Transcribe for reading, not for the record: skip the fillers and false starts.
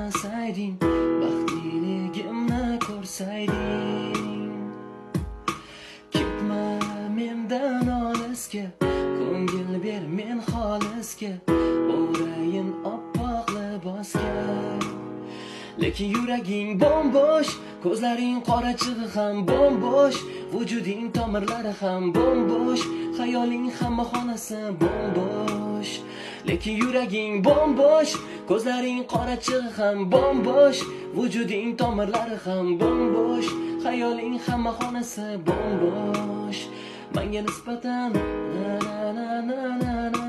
bilmasayding, baxtliligimni ko'rsayding. Ketma mendan olisga, ko'ngil ber men xolisga, o'rayin oppoq libosga. Lekin yuraging bombosh, ko'zlaring qorachig'i ham bombosh, vujuding tomirlari ham bombosh, xayoling hamma xonasi bombosh. Lekin yuraging bombosh, ko'zlaring qorachig'i ham bombosh, vujuding tomirlari ham bombosh, xayoling hamma xonasi bombosh. Menga nisbatan na na na na na